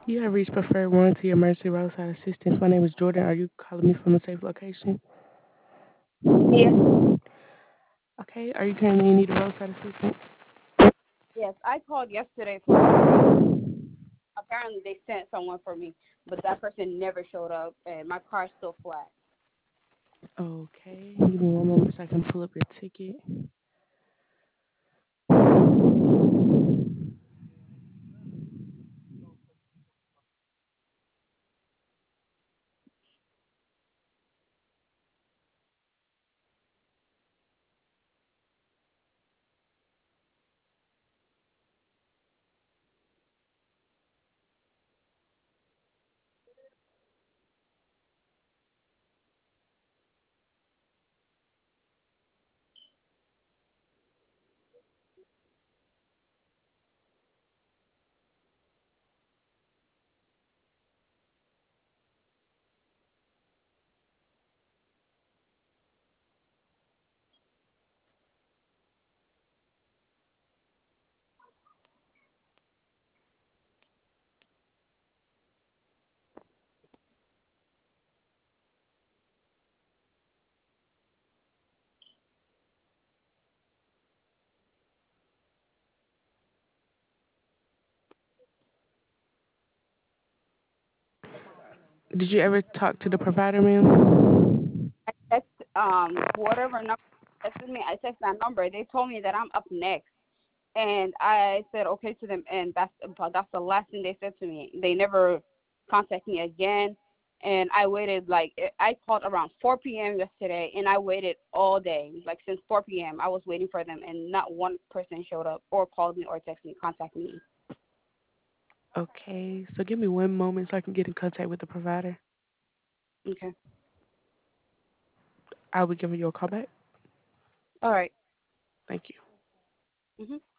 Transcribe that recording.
You have reached preferred warranty emergency roadside assistance. My name is Jordan. Are you calling me from a safe location? Yes, Okay. Are you currently in need of roadside assistance? yes. I called yesterday for roadside. Apparently, they sent someone for me, but that person never showed up, and my car's still flat. Okay. Give me one moment so I can pull up your ticket. Did you ever talk to the provider, ma'am? I text whatever number texted me. I text that number. They told me that I'm up next, and I said okay to them, and that's the last thing they said to me. They never contact me again, and I waited I called around 4 p.m. yesterday, and I waited all day, like since 4 p.m. I was waiting for them, and not one person showed up or called me or texted me, contacted me. Okay. So give me one moment so I can get in contact with the provider. Okay, I'll be giving you a call back. all right. Thank you. Mhm.